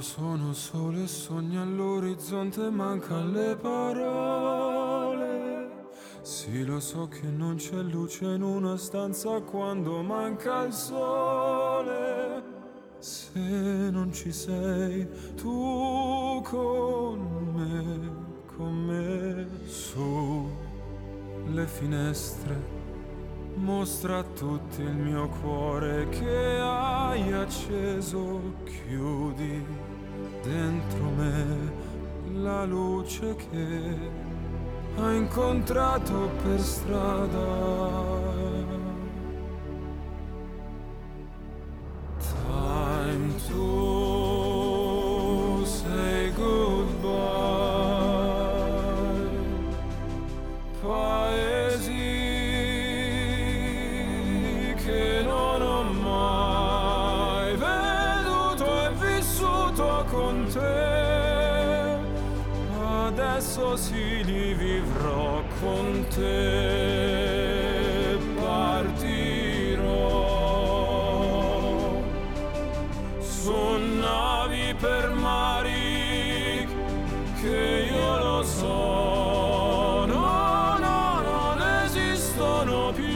sono solo e sogno all'orizzonte, mancan le parole. Sì, lo so che non c'è luce in una stanza quando manca il sole. Se non ci sei tu con me, su le finestre. Mostra a tutti il mio cuore che hai acceso, chiudi dentro me la luce che hai incontrato per strada. Time to say goodbye, paesi che non ho mai veduto e vissuto con te, adesso sì li vivrò con te, partirò su navi per mari che io lo so, no, no, non esistono più.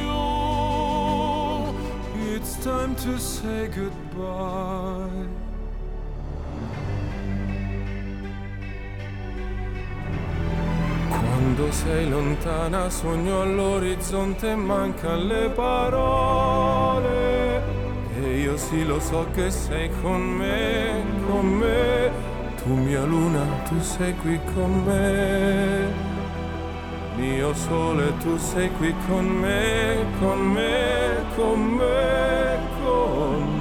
It's time to say goodbye. Quando sei lontana sogno all'orizzonte, mancan le parole. E io sì lo so che sei con me, con me. Tu mia luna, tu sei qui con me. Mio sole, tu sei qui con me, con me, con me, con me.